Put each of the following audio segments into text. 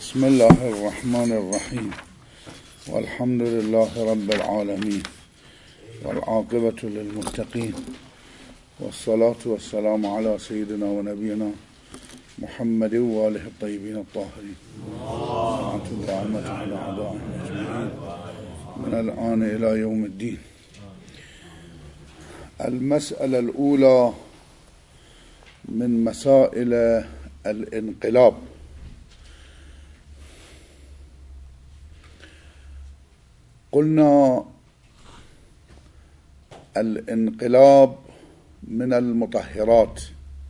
بسم الله الرحمن الرحيم والحمد لله رب العالمين والعاقبة للمتقين والصلاة والسلام على سيدنا ونبينا محمد وآله الطيبين الطاهرين الدائمة على أعدائهم أجمعين من الآن إلى يوم الدين. المسألة الأولى من مسائل الانقلاب. قلنا الانقلاب من المطهرات،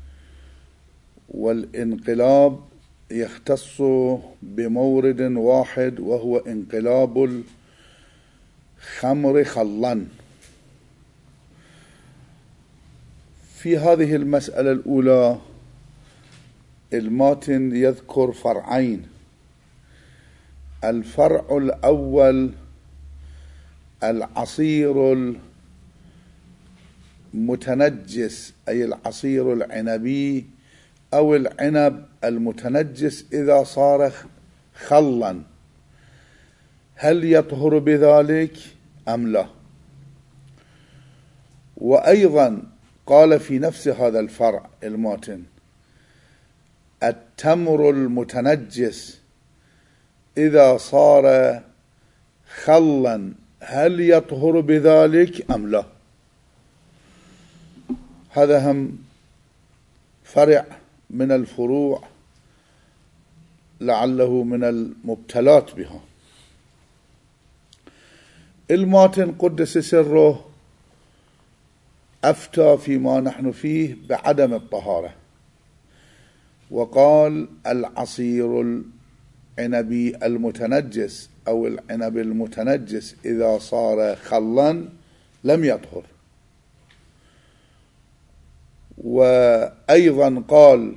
والانقلاب يختص بمورد واحد وهو انقلاب الخمر خلاً. في هذه المسألة الأولى الماتن يذكر فرعين. الفرع الأول العصير المتنجس، أي العصير العنبي أو العنب المتنجس إذا صار خلا، هل يطهر بذلك أم لا؟ وأيضا قال في نفس هذا الفرع الماتن التمر المتنجس إذا صار خلا هل يطهر بذلك أم لا؟ هذا هم فرع من الفروع لعله من المبتلات بها. الماتن قدس سره أفتى فيما نحن فيه بعدم الطهارة، وقال العصير العنبي المتنجس أو العنب المتنجس إذا صار خلا لم يطهر. وأيضا قال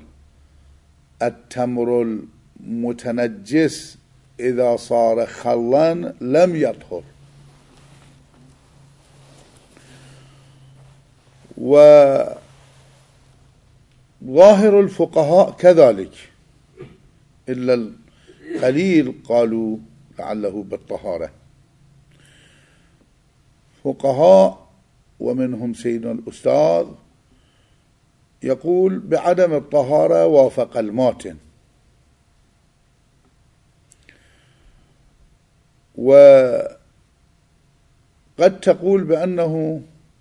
التمر المتنجس إذا صار خلا لم يطهر. وظاهر الفقهاء كذلك، إلا القليل قالوا لعله بالطهارة. فقهاء ومنهم سيدنا الأستاذ يقول بعدم الطهارة وافق الماتن. وقد تقول بأنه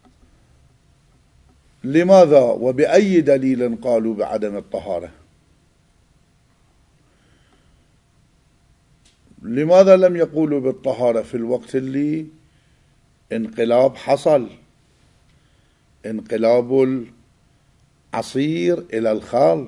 لماذا وبأي دليل قالوا بعدم الطهارة؟ لماذا لم يقولوا بالطهارة في الوقت اللي انقلاب حصل، انقلاب العصير إلى الخال،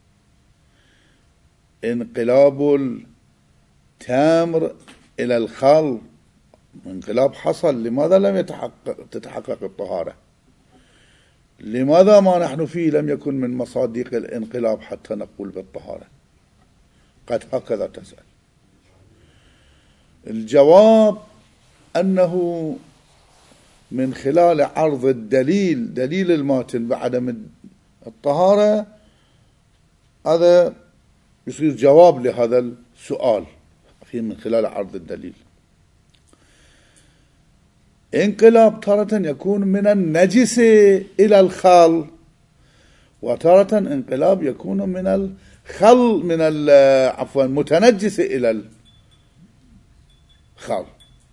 انقلاب التمر إلى الخال، انقلاب حصل، لماذا لم تتحقق الطهارة؟ لماذا ما نحن فيه لم يكن من مصادق الانقلاب حتى نقول بالطهارة؟ قد هكذا تسأل. الجواب أنه من خلال عرض الدليل، دليل الماتن بعدم الطهارة، هذا يصير جواب لهذا السؤال من خلال عرض الدليل. انقلاب تارة يكون من النجس إلى الخال، وتارة انقلاب يكون من الخل متنجس إلى الخال.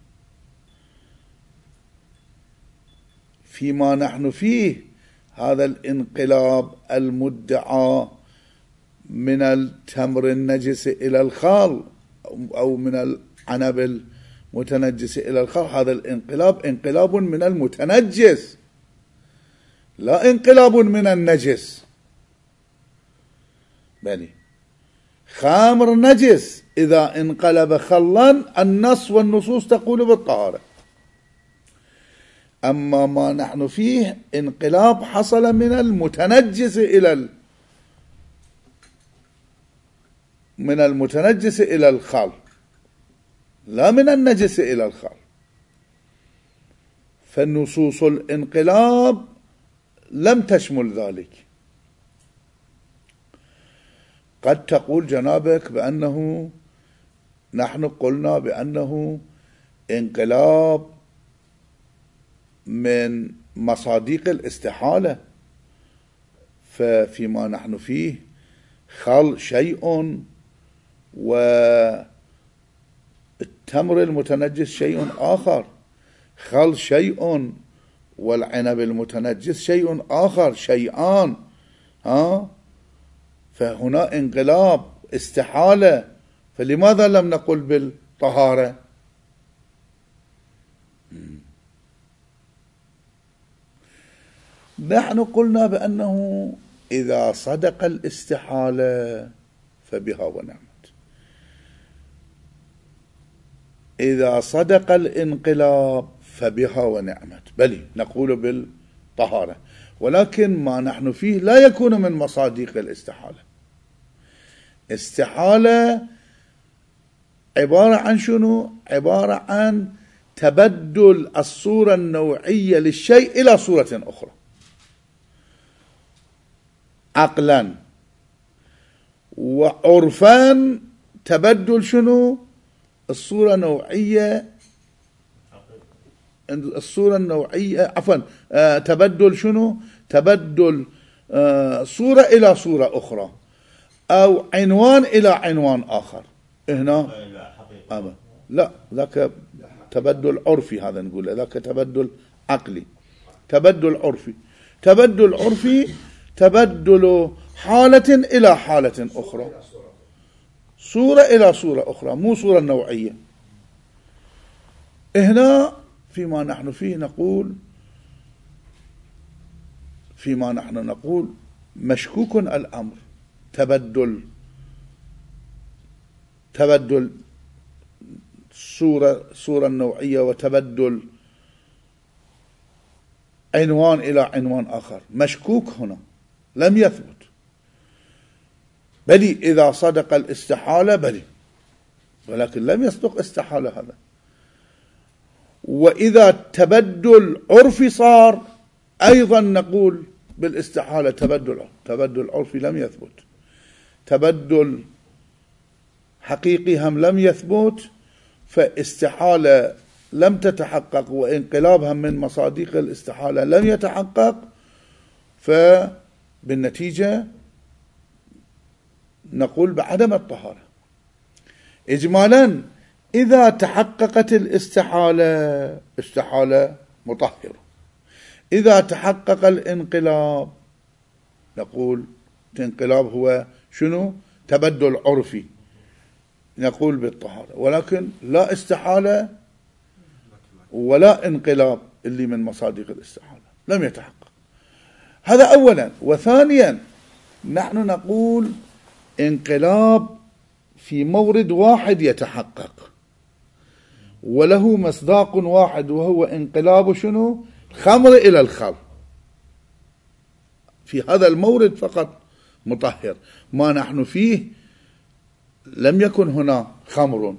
فيما نحن فيه هذا الانقلاب المدعى من التمر النجس إلى الخال أو من العنب المتنجس إلى الخال، هذا الانقلاب انقلاب من المتنجس لا انقلاب من النجس. بني خمر نجس إذا انقلب خلا النص والنصوص تقول بالطهارة. أما ما نحن فيه انقلاب حصل من المتنجس إلى الخال، لا من النجس إلى الخال. فالنصوص الانقلاب لم تشمل ذلك. قد تقول جنابك بأنه نحن قلنا بأنه انقلاب من مصادق الاستحالة، ففيما نحن فيه خل شيء والتمر المتنجس شيء آخر، خل شيء والعنب المتنجس شيء آخر، شيئان. فهنا انقلاب استحالة، فلماذا لم نقل بالطهارة؟ نحن قلنا بأنه إذا صدق الاستحالة فبها ونعمت، إذا صدق الانقلاب فبها ونعمت، بل نقول بالطهارة، ولكن ما نحن فيه لا يكون من مصادق الاستحالة. استحالة عبارة عن شنو؟ عبارة عن تبدل الصورة النوعية للشيء إلى صورة أخرى، عقلا وعرفا. تبدل شنو؟ الصورة النوعية، الصورة النوعية عفوا تبدل شنو؟ تبدل صورة إلى صورة أخرى، أو عنوان إلى عنوان آخر. هنا لا، ذاك تبدل عرفي، هذا نقول ذاك تبدل عقلي. تبدل عرفي، تبدل عرفي تبدل حالة إلى حالة أخرى، صورة إلى صورة أخرى، مو صورة نوعية. هنا فيما نحن فيه نقول، فيما نحن نقول مشكوك الأمر، تبدل صورة النوعية وتبدل عنوان إلى عنوان آخر، مشكوك هنا لم يثبت. بلي إذا صدق الاستحالة بلي، ولكن لم يصدق استحالة هذا. وإذا تبدل عرفي صار أيضا نقول بالاستحالة تبدل عرفي لم يثبت، تبدل حقيقي هم لم يثبت، فاستحالة لم تتحقق، وانقلابها من مصادق الاستحالة لم يتحقق، فبالنتيجة نقول بعدم الطهارة. إجمالا إذا تحققت الاستحالة، استحالة مطهرة. إذا تحقق الانقلاب نقول الانقلاب هو شنو؟ تبدل عرفي، نقول بالطهارة، ولكن لا استحالة ولا انقلاب اللي من مصادق الاستحالة لم يتحقق. هذا أولا. وثانيا نحن نقول انقلاب في مورد واحد يتحقق وله مصداق واحد، وهو انقلاب شنو؟ الخمر إلى الخل، في هذا المورد فقط مطهر. ما نحن فيه لم يكن هنا خمر،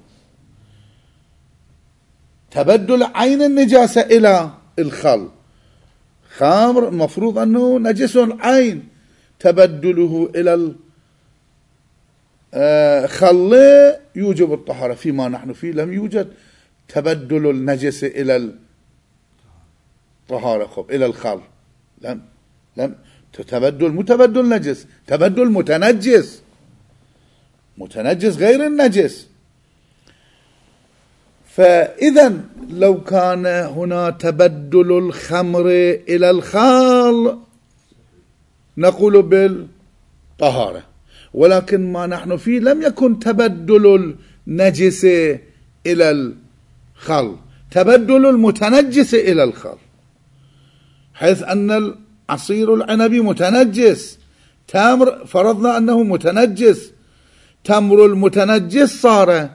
تبدل عين النجاسة إلى الخل، خمر مفروض أنه نجس العين، تبدله إلى الخل يوجب الطهارة. فيما نحن فيه لم يوجد تبدل النجس إلى الطهارة، خب إلى الخل لم تبدل، مو تبدل نجس، تبدل متنجس غير النجس. فإذا لو كان هنا تبدل الخمر إلى الخل نقول بالطهارة، ولكن ما نحن فيه لم يكن تبدل النجس إلى الخل، تبدل المتنجس إلى الخل، حيث أن عصير العنب متنجس، تمر فرضنا أنه متنجس، تمر المتنجس صار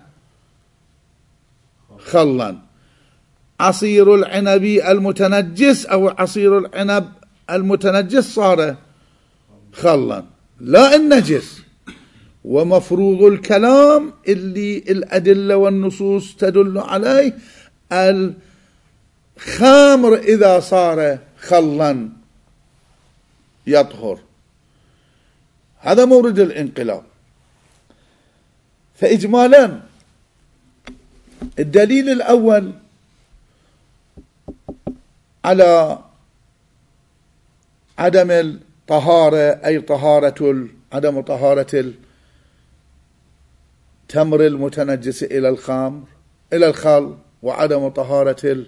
خلا، عصير العنب المتنجس أو عصير العنب المتنجس صار خلا لا النجس. ومفروض الكلام اللي الأدلة والنصوص تدل عليه الخمر إذا صار خلا يطهر، هذا مورد الانقلاب. فإجمالا الدليل الأول على عدم الطهارة، أي عدم طهارة التمر المتنجس إلى الخل، وعدم طهارة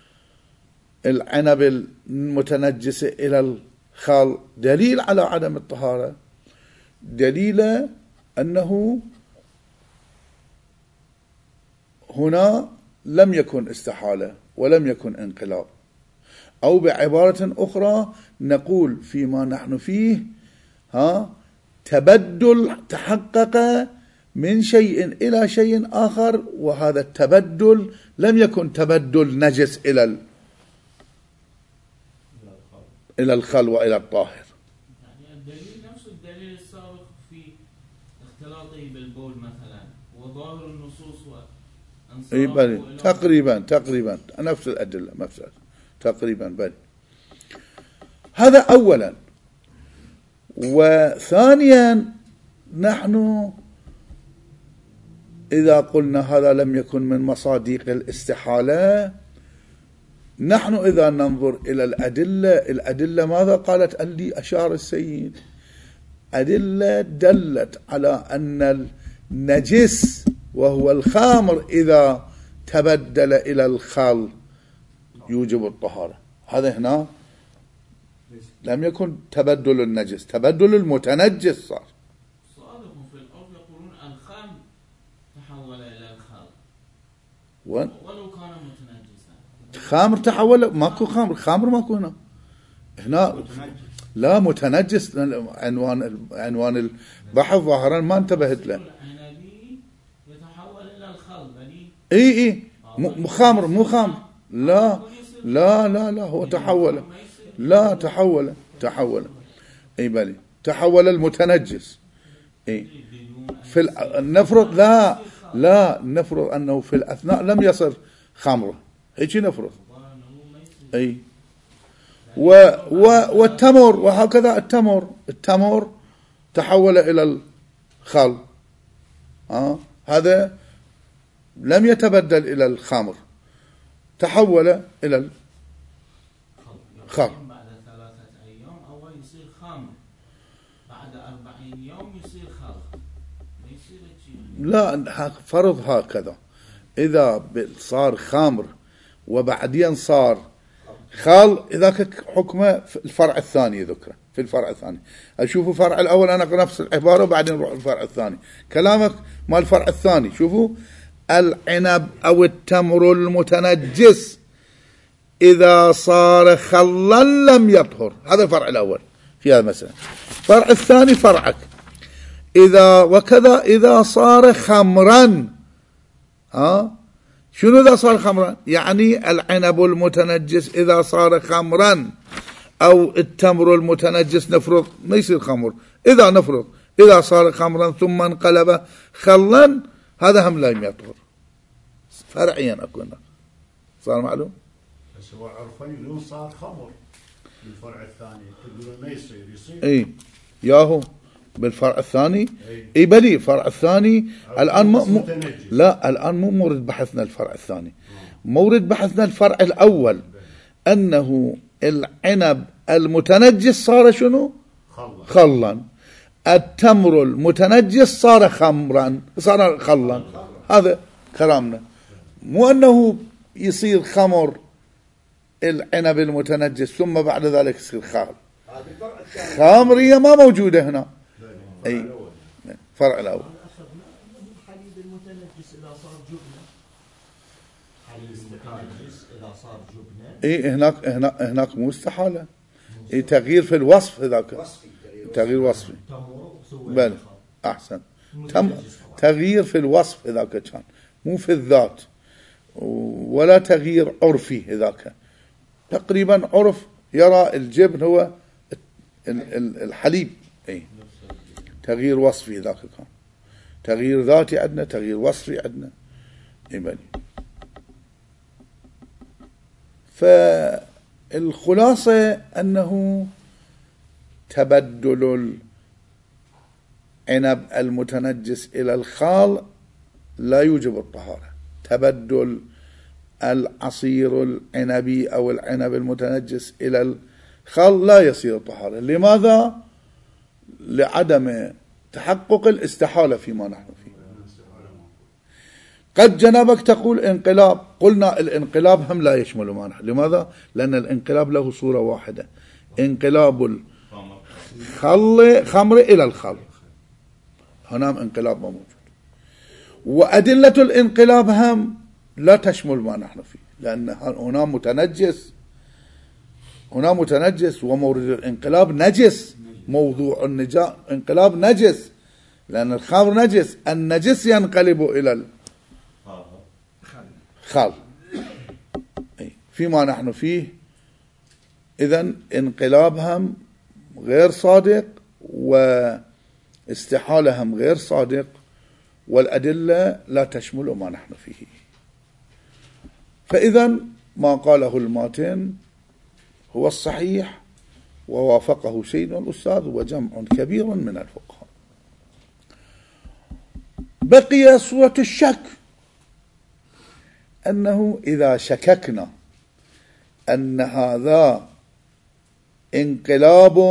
العنب المتنجس إلى الخل. دليل على عدم الطهارة، دليل أنه هنا لم يكن استحالة ولم يكن انقلاب، أو بعبارة أخرى نقول فيما نحن فيه تبدل تحقق من شيء إلى شيء آخر، وهذا التبدل لم يكن تبدل نجس إلى الخل وإلى الطاهر. يعني الدليل نفس الدليل السابق في اختلاطه بالبول مثلا، وظاهر النصوص تقريبا نفس الأدلة تقريبا بل. هذا أولا. وثانيا، نحن إذا قلنا هذا لم يكن من مصادق الاستحالة، نحن إذا ننظر إلى الأدلة ماذا قالت؟ اللي أشار السيد، أدلة دلت على أن النجس وهو الخمر إذا تبدل إلى الخل يوجب الطهارة. هذا هنا لم يكن تبدل النجس، تبدل المتنجس صار. سؤالكم في الأرض يقولون الخمر تحول إلى الخل ولو كان متنجسا. خمر تحول، ماكو خمر ماكو هنا لا متنجس. عنوان البحث ظاهرا ما انتبهت له. العنبي يتحول إلى الخل اي مو خمر لا هو تحول. لا تحول اي بلي تحول المتنجس. اي نفرض لا نفرض انه في الاثناء لم يصل خمره، هيك نفرض. اي والتمر وهكذا، التمر تحول الى الخل، هذا لم يتبدل الى الخمر، تحول الى الخل. بعد 3 أيام أول يصير خمر، بعد 40 يوم يصير خل، ما يصير شيء. لا فرض هكذا، إذا صار خمر وبعدين صار خل، إذا حكمه في الفرع الثاني ذكره في الفرع الثاني. أشوفوا الفرع الأول أنا نفس العبارة وبعدين نروح الفرع الثاني. كلامك مال الفرع الثاني، شوفوا العنب أو التمر المتنجس إذا صار خلا لم يطهر. هذا الفرع الأول في هذا مثلا. الفرع الثاني فرعك إذا صار خمرا. شنو إذا صار خمرا؟ يعني العنب المتنجس إذا صار خمرا، أو التمر المتنجس نفرض ما يصير خمر، إذا صار خمرا ثم انقلب خلا، هذا هم لا يطهر. فرعيا أكون صار معلوم. بس هو عرفا يقولون صار خمر بالفرع الثاني، تقولون ما يصير. اي ياهو بالفرع الثاني. اي بلي الفرع الثاني الآن الآن مو مورد بحثنا الفرع الثاني. مورد بحثنا الفرع الأول، أنه العنب المتنجس صار شنو؟ خلا. التمر المتنجس صار خلا. هذا كلامنا، مو أنه يصير خمر العنب المتنجس ثم بعد ذلك يصير خال. خامرية ما موجودة هنا. أي فرع الأول. حليب المتنجس إذا صار جبنة، حليب المتنجس إذا صار جبنة. هناك مو استحالة. تغيير في الوصف، هذاك تغيير وصفي. بل أحسن، تغيير في الوصف هذاك كان، مو في الذات، ولا تغيير عرفي. هذاك تقريبا عرف يرى الجبن هو الحليب. اي تغيير وصفي ذاك كان، تغيير ذاتي عندنا، تغيير وصفي عندنا. اي فالخلاصة أنه تبدل العنب المتنجس إلى الخال لا يوجب الطهارة، تبدل العصير العنبي أو العنب المتنجس إلى الخل لا يصير طهارة. لماذا؟ لعدم تحقق الاستحالة فيما نحن فيه. قد جنبك تقول انقلاب، قلنا الانقلاب هم لا يشمل ما نحن. لماذا؟ لأن الانقلاب له صورة واحدة، انقلاب الخمر إلى الخل، هنا انقلاب موجود. وأدلة الانقلاب هم لا تشمل ما نحن فيه، لأن هنا متنجس ومورد الانقلاب نجس، موضوع الانقلاب نجس، لأن الخمر نجس، النجس ينقلب إلى الخل فيما نحن فيه. إذن انقلابهم غير صادق واستحالهم غير صادق، والأدلة لا تشمل ما نحن فيه. فإذن ما قاله الماتن هو الصحيح، ووافقه سيدنا الأستاذ وجمع كبير من الفقهاء. بقي صورة الشك، أنه إذا شككنا أن هذا انقلاب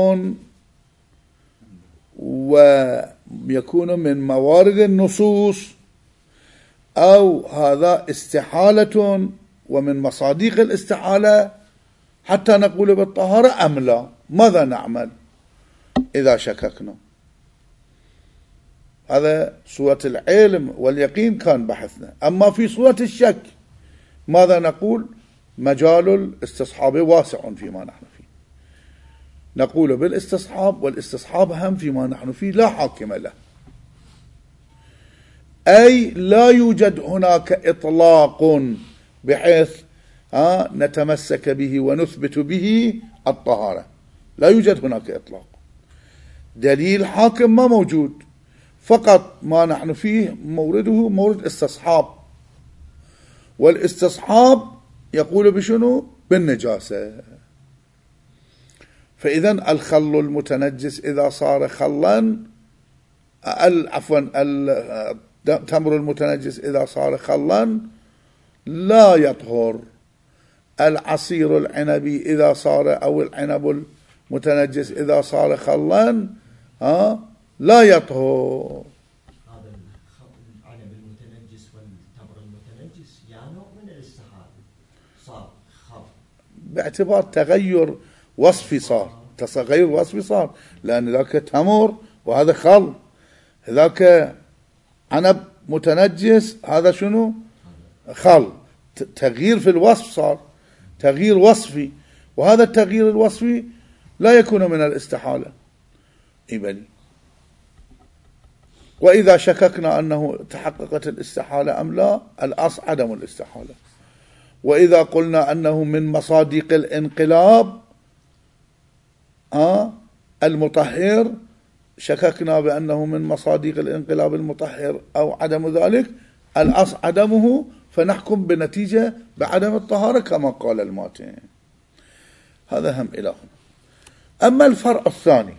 ويكون من موارد النصوص، أو هذا استحالة ومن مصادق الاستحالة حتى نقول بالطهارة أم لا، ماذا نعمل إذا شككنا؟ هذا صورة العلم واليقين كان بحثنا. أما في صورة الشك ماذا نقول؟ مجال الاستصحاب واسع فيما نحن فيه، نقول بالاستصحاب، والاستصحاب هم فيما نحن فيه لا حاكم له، أي لا يوجد هناك إطلاق بحيث نتمسك به ونثبت به الطهارة، لا يوجد هناك إطلاق، دليل حاكم ما موجود، فقط ما نحن فيه مورده مورد استصحاب، والاستصحاب يقول بشنو؟ بالنجاسة. فإذن الخل المتنجس إذا صار خلا، عفوا التمر المتنجس إذا صار خلا لا يطهر. العصير العنبي إذا صار، أو العنب المتنجس إذا صار خلا لا يطهر. هذا العنب المتنجس والتمر المتنجس يعني نوع من الاستحالة، صار خل باعتبار تغير وصفي، صار تغير وصفي صار، لأن ذاك تمر وهذا خل، ذاك عنب متنجس هذا شنو؟ خل. تغيير في الوصف صار، تغيير وصفي، وهذا التغيير الوصفي لا يكون من الاستحالة. إبني وإذا شككنا أنه تحققت الاستحالة أم لا، الأصل عدم الاستحالة. وإذا قلنا أنه من مصادق الانقلاب المطهر، شككنا بأنه من مصادق الانقلاب المطهر أو عدم ذلك، الأصل عدمه، فنحكم بنتيجة بعدم الطهارة كما قال الماتن. هذا هم إلى هنا. أما الفرع الثاني،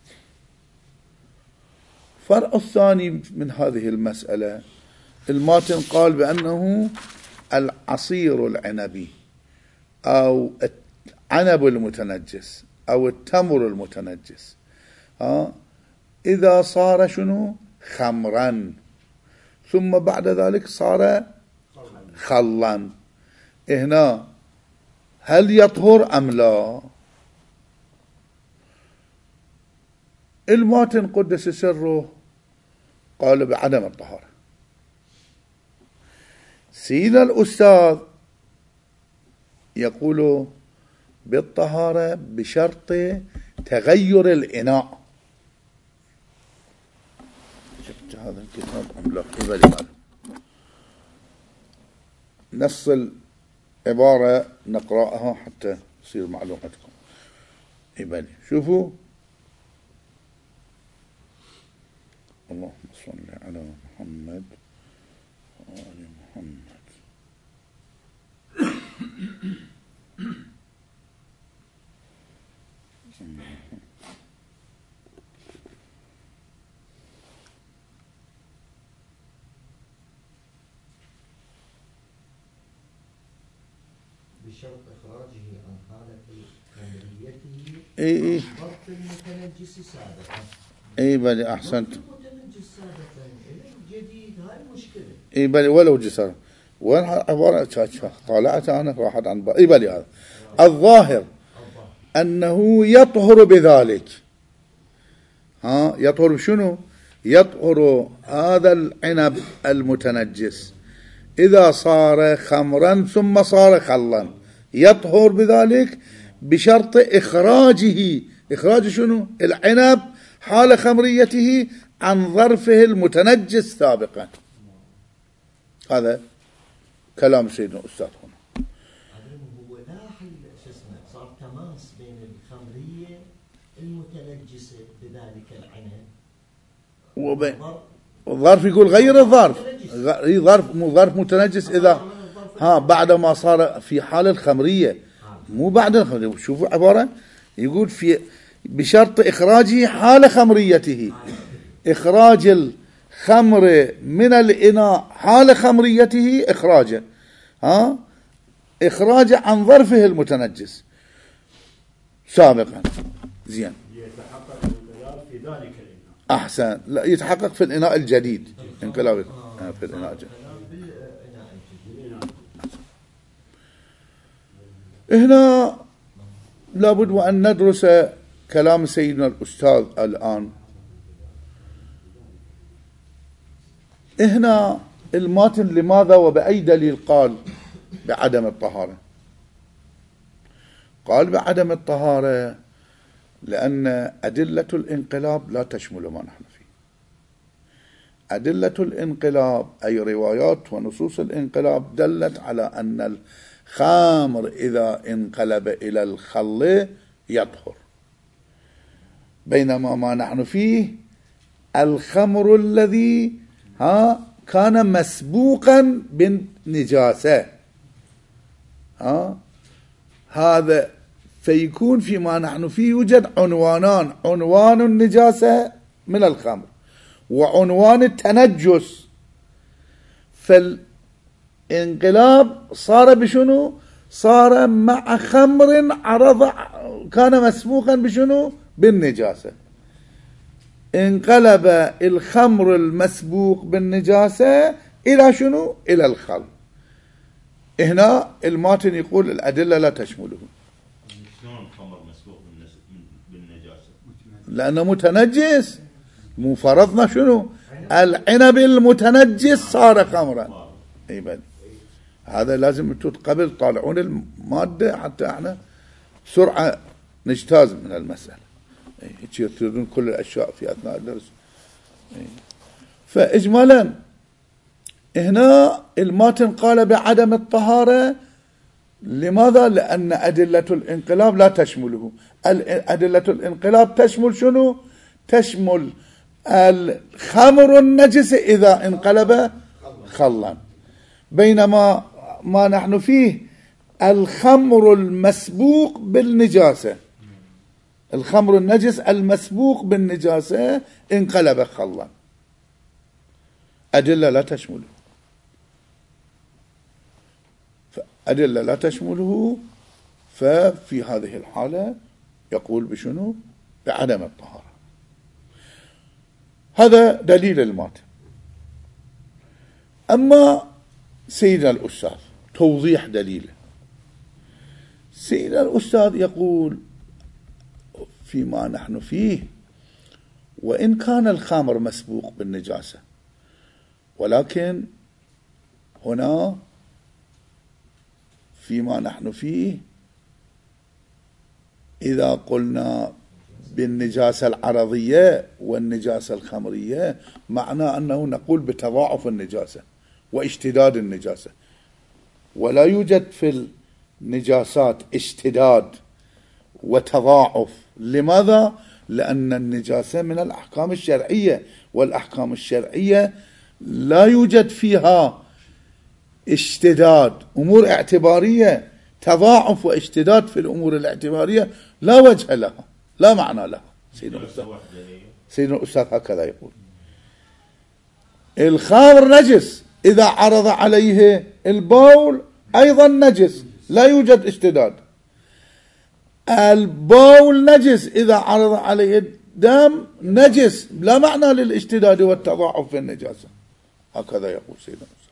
الفرع الثاني من هذه المسألة، الماتن قال بأنه العصير العنبي أو العنب المتنجس أو التمر المتنجس إذا صار شنو؟ خمرا، ثم بعد ذلك صار خلا، هنا هل يطهر أم لا؟ الماتن قدس سره قال بعدم الطهارة. سيدنا الأستاذ يقول بالطهارة بشرط تغير الإناء. شفت هذا الكتاب أم لا؟ قبل نص العبارة نقرأها حتى تصير معلوماتكم. إبالي شوفوا، اللهم صل على محمد وآل محمد. بشرط إخراجه عن حالة خمريته إيه ضبط المتنجس سابقا. إيه بلي أحسنت. المتنجس سابقا الجديد هاي المشكلة. إيه بلي ولو جسر وين عبارة طالعت أنا واحد عن إيه بلي هذا الظاهر أنه يطهر بذلك. ها يطهر شنو؟ يطهر هذا العنب المتنجس إذا صار خمرا ثم صار خلا، يطهر بذلك بشرط إخراجه. إخراج شنو؟ العنب حال خمريته عن ظرفه المتنجس سابقا. هذا كلام سيدنا الأستاذ هنا. هو لاحظ شو اسمه صار تماس بين الخمرية المتنجسة بذلك العنب الظرف يقول غير الظرف، ظرف مو ظرف متنجس إذا بعد ما صار في حال الخمرية، مو بعد الخمرية. شوفوا عبارة يقول في بشرط إخراجه حال خمريته، إخراج الخمر من الإناء حال خمريته إخراجه، إخراجه عن ظرفه المتنجس سابقا. زين يتحقق الانقلاب في ذلك الإناء. أحسن، لا يتحقق في الإناء الجديد، انقلاب في الإناء الجديد. هنا لابد وأن ندرس كلام سيدنا الأستاذ الآن. هنا الماتن لماذا وبأي دليل قال بعدم الطهارة؟ قال بعدم الطهارة لأن أدلة الانقلاب لا تشمل ما نحن فيه. أدلة الانقلاب أي روايات ونصوص الانقلاب دلت على أن الخمر إذا انقلب إلى الخل يطهر، بينما ما نحن فيه الخمر الذي كان مسبوقا بالنجاسة، هذا فيكون فيما نحن فيه يوجد عنوانان: عنوان النجاسة من الخمر وعنوان التنجس. فالانقلاب صار بشنو؟ صار مع خمر عرض كان مسبوقا بشنو؟ بالنجاسة. انقلب الخمر المسبوق بالنجاسة إلى شنو؟ إلى الخل. هنا الماتن يقول الأدلة لا تشمله. شلون الخمر مسبوق بالنجاسة؟ لأنه متنجس. مو فرضنا شنو؟ العنب المتنجس صار خمرا. اي بل هذا لازم انتم قبل طالعون المادة حتى احنا بسرعة نجتاز من المسألة. يثيرون كل الأشياء في أثناء الدرس. فإجمالا هنا الماتن قال بعدم الطهارة. لماذا؟ لأن أدلة الانقلاب لا تشمله. أدلة الانقلاب تشمل شنو؟ تشمل الخمر النجس إذا انقلب خلا، بينما ما نحن فيه الخمر المسبوق بالنجاسة، الخمر النجس المسبوق بالنجاسة انقلب خلا. أدلة لا تشمله، فأدلة لا تشمله، ففي هذه الحالة يقول بشنو؟ بعدم الطهارة. هذا دليل الماتن. أما سيدنا الأستاذ توضيح دليله. سيدنا الأستاذ يقول فيما نحن فيه وإن كان الخمر مسبوق بالنجاسة، ولكن هنا فيما نحن فيه إذا قلنا بالنجاسة العرضية والنجاسة الخمرية معنى أنه نقول بتضاعف النجاسة واشتداد النجاسة، ولا يوجد في النجاسات اشتداد وتضاعف. لماذا؟ لأن النجاسة من الأحكام الشرعية، والأحكام الشرعية لا يوجد فيها اشتداد. أمور اعتبارية تضاعف واشتداد في الأمور الاعتبارية لا وجه لها، لا معنى لها. سيدنا الأستاذ هكذا يقول. الخمر نجس إذا عرض عليه البول أيضا نجس، لا يوجد اشتداد. البول نجس إذا عرض عليه الدم نجس، لا معنى للاشتداد والتضاعف في النجاسة. هكذا يقول سيدنا موسى.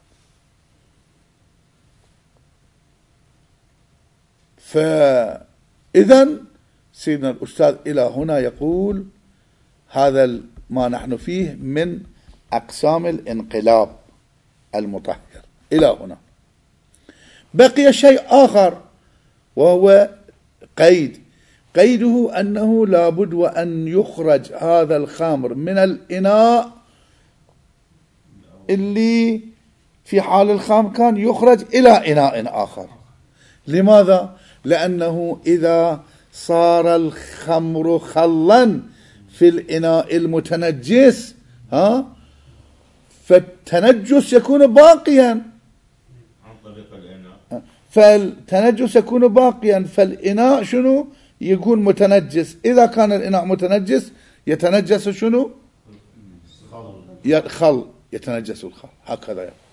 فإذا سيدنا الأستاذ إلى هنا يقول هذا ما نحن فيه من أقسام الانقلاب المطهر إلى هنا. بقي شيء آخر وهو قيده أنه لابد وأن يخرج هذا الخمر من الإناء اللي في حال الخمر كان يخرج إلى إناء آخر. لماذا؟ لأنه إذا صار الخمر خلا في الإناء المتنجس فالتنجس يكون باقيا عن طريق الإناء، فالتنجس يكون باقيا، فالإناء شنو يكون متنجس. إذا كان الإناء متنجس يتنجس شنو؟ خل، يتنجس الخل. هكذا يعني.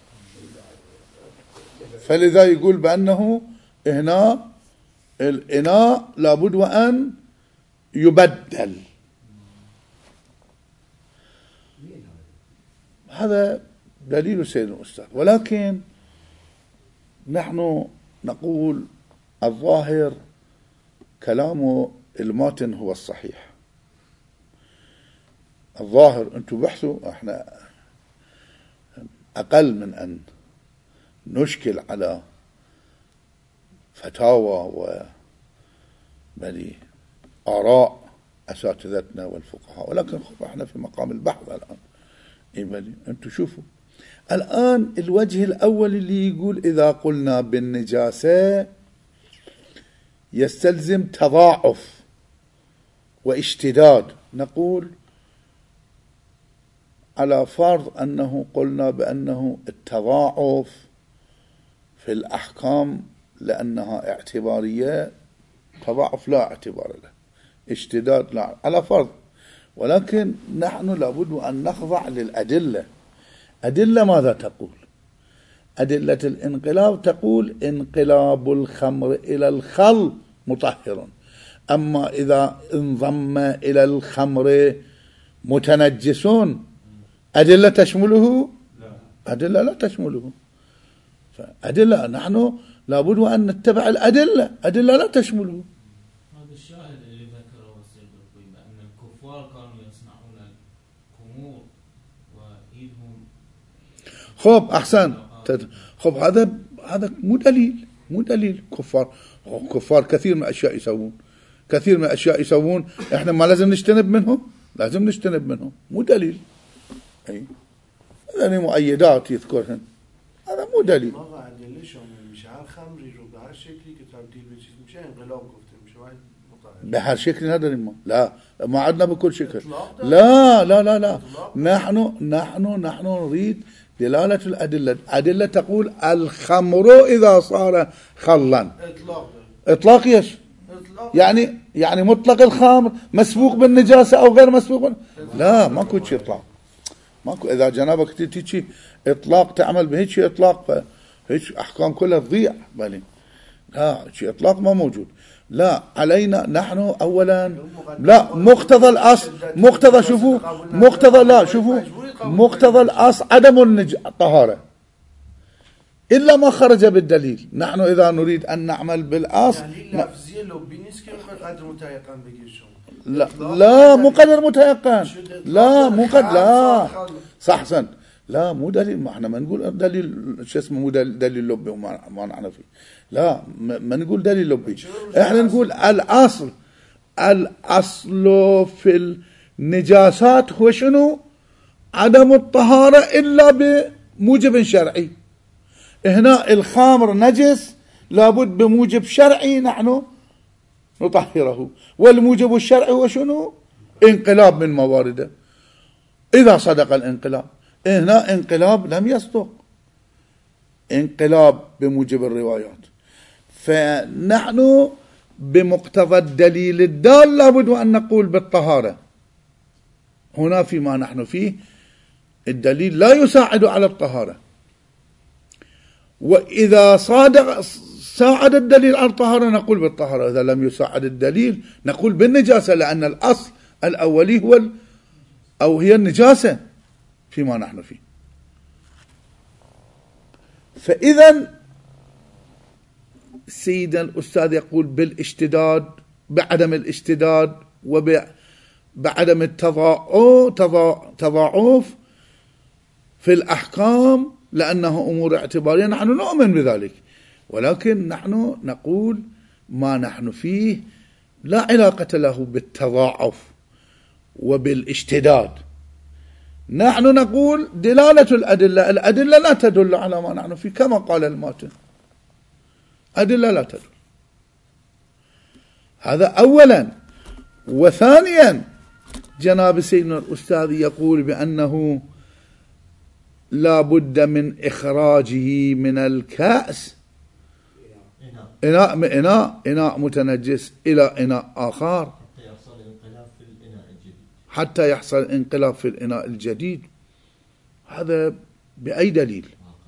فلذا يقول بأنه هنا الإناء لابد وأن يبدل. هذا دليل سيدنا الأستاذ. ولكن نحن نقول الظاهر كلام الماتن هو الصحيح. الظاهر أنتم بحثوا، احنا أقل من أن نشكل على فتاوى وبلي آراء أساتذتنا والفقهاء، ولكن احنا في مقام البحث الآن. بلي أنتم شوفوا الآن الوجه الأول اللي يقول إذا قلنا بالنجاسة يستلزم تضاعف واشتداد، نقول على فرض أنه قلنا بأنه التضاعف في الأحكام لأنها اعتبارية، تضاعف لا اعتبار له، اشتداد لا، على فرض. ولكن نحن لابد أن نخضع للأدلة. أدلة ماذا تقول؟ أدلة الانقلاب تقول انقلاب الخمر إلى الخل مطهر، أما إذا انضم إلى الخمر متنجسون أدلة تشمله؟ أدلة لا تشمله. فأدلة نحن لابد أن نتبع الأدلة، أدلة لا تشمله. هذا الشاهد اللي ذكره السيد الربيع بأن الكفار كانوا يصنعون الخمور وإيدهم. خب أحسن. خب هذا مو دليل كفار كثير من الأشياء يسوون، كثير من الأشياء يسوون، إحنا ما لازم نجتنب منهم، لازم نجتنب منهم، مو دليل. أي هذا مؤيدات يذكرهن، هذا مو دليل. ما أدلة شون مشاعر خمري رو بهر شكلي كتبديل بشيء مشان انقلاب قفتم مش واحد مطهر بهر شكل هذا لا ما عندنا بكل شكل. لا لا لا لا نحن نريد دلالة الأدلة. أدلة تقول الخمر إذا صار خلا. إطلاق يش يعني مطلق الخمر مسبوق بالنجاسة أو غير مسبوق لا، ماكو شيء إطلاق، ماكو. إذا جنابك تيجي إطلاق تعمل بهيك شيء إطلاق، فهيك أحكام كلها تضيع. بالي لا، شيء إطلاق ما موجود. لا، علينا نحن أولا لا مقتضى الأصل، مقتضى شوفوا مقتضى لا شوفوا مقتضى الأصل عدم الطهارة إلا ما خرج بالدليل. نحن إذا نريد أن نعمل بالأصل لا مو قدر متيقن، لا مو قدر، لا صح حسن، لا مو دليل. ما احنا ما نقول دليل شو اسمه، مو دليل لبي وما نعرف فيه، لا ما نقول دليل لبي. احنا نقول الأصل في النجاسات هو شنو؟ عدم الطهارة إلا بموجب شرعي. هنا الخمر نجس لابد بموجب شرعي نحن نطهره، والموجب الشرعي هو شنو؟ انقلاب من موارده. إذا صدق الانقلاب، هنا انقلاب لم يصدق، انقلاب بموجب الروايات. فنحن بمقتضى الدليل الدال لابد أن نقول بالطهارة. هنا فيما نحن فيه الدليل لا يساعد على الطهارة. وإذا ساعد الدليل على الطهارة نقول بالطهارة، إذا لم يساعد الدليل نقول بالنجاسة، لأن الأصل الأولي هي النجاسة فيما نحن فيه. فإذا سيدنا الأستاذ يقول بالاشتداد، بعدم الاشتداد وبعدم التضاعف في الأحكام، لأنها أمور اعتبارية، نحن نؤمن بذلك، ولكن نحن نقول ما نحن فيه لا علاقة له بالتضاعف وبالاشتداد. نحن نقول دلالة الأدلة لا تدل على ما نحن فيه، كما قال الماتن، أدلة لا تدل. هذا أولا. وثانيا جناب سيدنا الأستاذ يقول بأنه لا بد من إخراجه من الكأس، إناء متنجس إلى إناء آخر حتى يحصل انقلاب في الإناء الجديد. هذا بأي دليل؟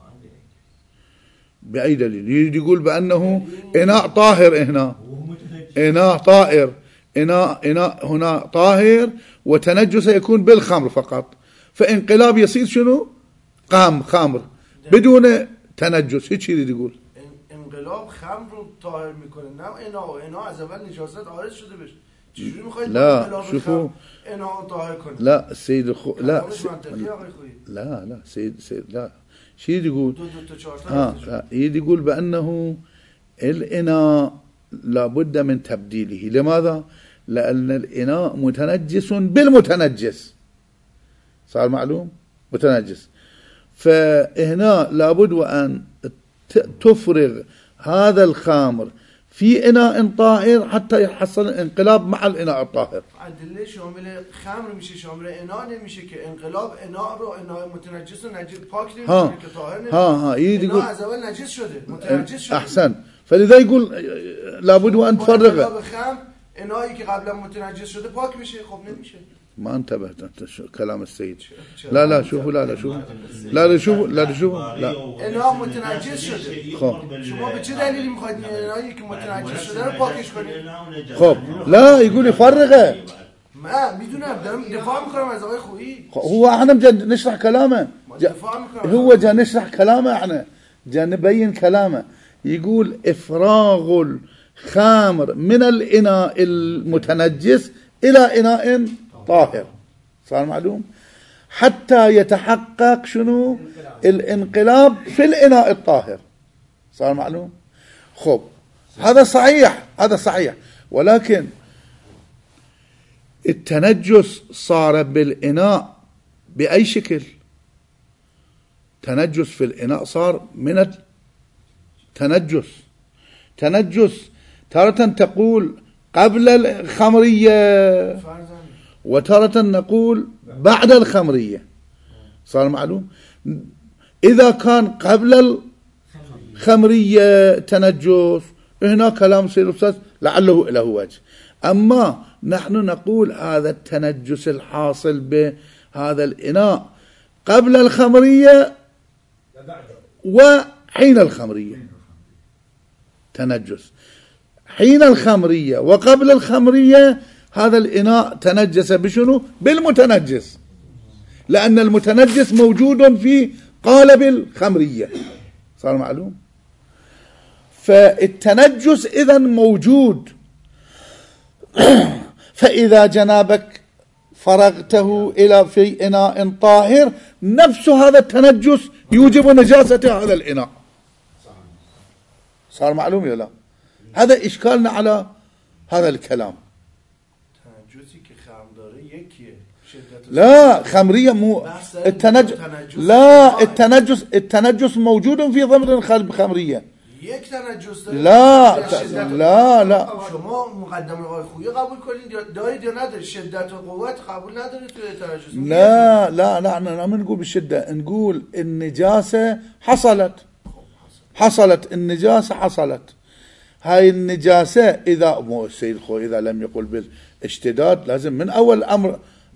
بأي دليل؟ يريد يقول بأنه إناء طاهر هنا، إناء طائر، إناء هنا طاهر، وتنجس يكون بالخمر فقط، فانقلاب يصير شنو؟ خمر بدون تنجس. هيك يريد يقول انقلاب خمر رو طاهر میکنه، نه اینا از اول نجاست عارض شده بشه. چجوری میخواید لا شوفوا اینا طاهر کنه؟ لا السيد لا سيد لا شو يقول؟ يقول بأنه الإناء لابد من تبديله. لماذا؟ لأن الإناء متنجس بالمتنجس، صار معلوم متنجس، فهنا لابد وأن تفرغ هذا الخامر في إناء طاهر حتى يحصل الانقلاب مع الإناء الطاهر. عدله شامل خمر میشه، شامل إناء نمیشه که انقلاب إناء رو إناء متنجس و نجس پاک نمیشه که طاهر نمیشه. إناء از اول نجس شده، متنجس شده. أحسن. فلذا يقول لابد وأن تفرغه. إناء که قبلا متنجس شده پاک میشه. خب نمیشه. ما انتبهت كلام السيد. لا شوفوا لا شوفوا لا اینا متنجس شده. خب شما به چه دلیلی میخواید اینایی که متنجس شده رو پاکش کنید؟ خب لا يقول يفرغه. ما میدونم دارم دفاع میکنم از آقای خویی. هو احنا نشرح كلامه، هو جا نشرح كلامه، احنا جا نبين كلامه. يقول افراغ الخمر من الإناء المتنجس إلى إناء طاهر، صار معلوم، حتى يتحقق شنو؟ الانقلاب في الإناء الطاهر، صار معلوم. خب هذا صحيح، ولكن التنجس صار بالإناء بأي شكل؟ تنجس في الإناء صار من تنجس تارة تقول قبل الخمرية وتارة نقول بعد الخمرية، صار معلوم. إذا كان قبل الخمرية تنجس هنا كلام سيد الأستاذ لعله له وجه، أما نحن نقول هذا التنجس الحاصل بهذا الإناء قبل الخمرية وحين الخمرية، تنجس حين الخمرية وقبل الخمرية، هذا الإناء تنجس بشنو؟ بالمتنجس، لأن المتنجس موجود في قالب الخمرية، صار معلوم. فالتنجس إذن موجود. فإذا جنابك فرغته إلى في إناء طاهر، نفس هذا التنجس يوجب نجاسة هذا الإناء، صار معلوم يا لا؟ هذا إشكالنا على هذا الكلام. لا خمرية مو التنجس، لا التنجس موجود في ضمن الخلب خمرية. لا شما مقدمه آقای خویی قبول کنید دارید یا ندارید؟ شدت و قوت قبول ندارید توی تنجس؟ لا احنا ما نقول بالشدة، نقول النجاسة حصلت النجاسة حصلت. هاي النجاسة إذا مو السيد خوي إذا لم يقل بالاشتداد لازم من أول الأمر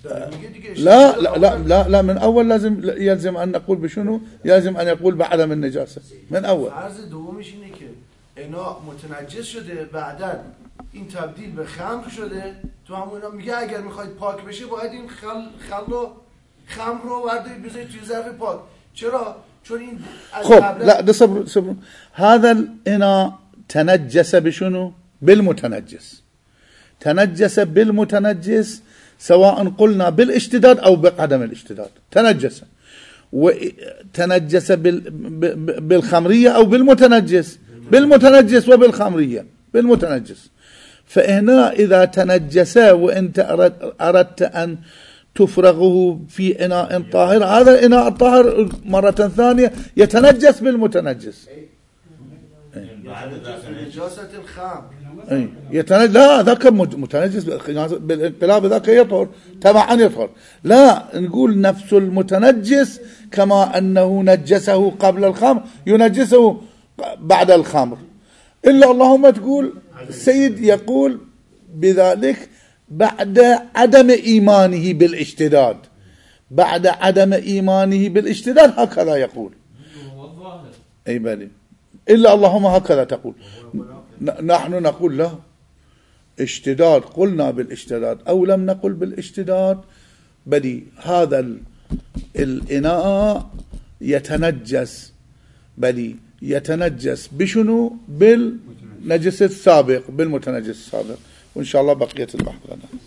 لا من أول لازم يلزم أن نقول بشنو؟ يلزم أن يقول بعدم النجاسة من أول. عرض دومش اینه که اناء متنجس شده بعداً این تبدیل به خمر شده، تو همونا میگه اگر میخواید پاک بشه باید این خمر رو وردارید بذارید توی ظرف پاک. چرا؟ چون این خب لا ده صبر هذا الإناء تنجس بشنو؟ بالمتنجس. تنجس بالمتنجس سواء قلنا بالاشتداد أو بعدم الاشتداد، تنجس. وتنجس بالخمرية أو بالمتنجس، بالمتنجس وبالخمرية، بالمتنجس. فهنا إذا تنجس وأنت أردت أن تفرغه في إناء طاهر، هذا الإناء الطاهر مرة ثانية يتنجس بالمتنجس. نجاسة الخمر لا ذاك متنجس بالانقلاب، ذاك يطهر تبعا يطهر. لا نقول نفس المتنجس كما أنه نجسه قبل الخمر ينجسه بعد الخمر، إلا اللهم تقول السيد يقول بذلك بعد عدم إيمانه بالاشتداد، بعد عدم إيمانه بالاشتداد هكذا يقول. أي بلي، إلا اللهم هكذا تقول. نحن نقول لا، اشتداد قلنا بالاشتداد أو لم نقل بالاشتداد، بلي هذا الإناء يتنجس، بلي يتنجس بشنو؟ بالنجس السابق، بالمتنجس السابق. وإن شاء الله بقية البحث لنا.